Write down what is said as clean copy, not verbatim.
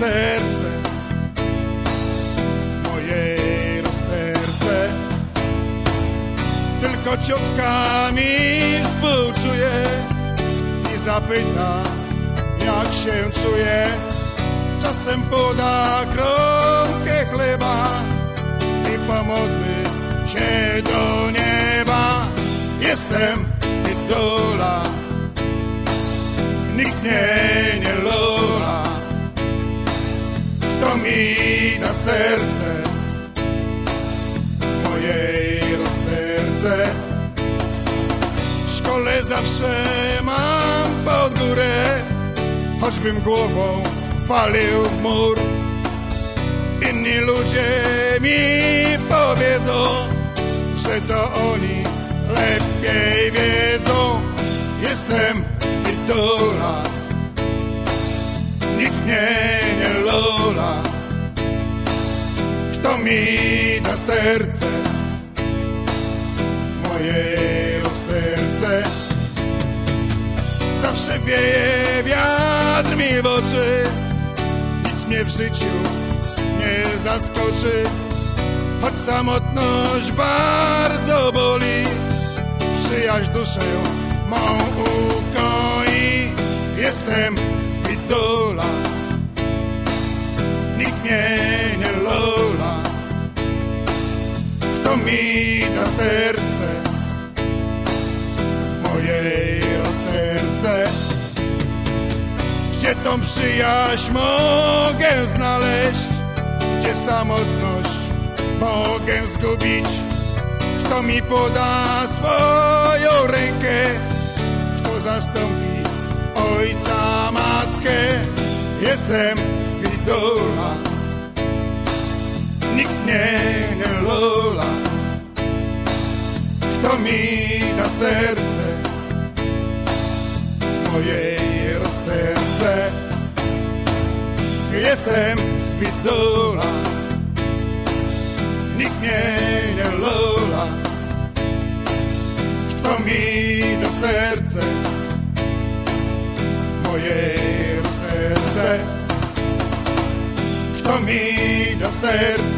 serce, w mojej rozterce. Tylko ciotka mi współczuje i zapyta, jak się czuje. Czasem poda kromkę chleba i pomodli się do nieba. Jestem idola, nikt mnie nie lola. Kto mi da serce w mojej rozterce? W szkole zawsze mam pod górę, choćbym głową walił w mur. Inni ludzie mi powiedzą, że to oni lepiej wiedzą. Jestem idola, nikt mnie nie lola. Kto mi da serce w mojej rozterce? Zawsze wieje wiatr mi w oczy, nic mnie w życiu nie zaskoczy. Choć samotność bardzo boli, przyjaźń duszę mą ukoi. Jestem z idola, nikt mnie nie lola. Kto mi da serce w mojej rozterce? Gdzie tą przyjaźń mogę znaleźć? Gdzie samotność mogę zgubić? Kto mi poda swoją rękę? Kto zastąpi ojca, matkę? Jestem z idola, nikt mnie nie lola. Kto mi da serce w mojej rozterce? Jestem z idola, nikt mnie nie lola. Kto mi da serce w mojej rozterce? Kto mi da serce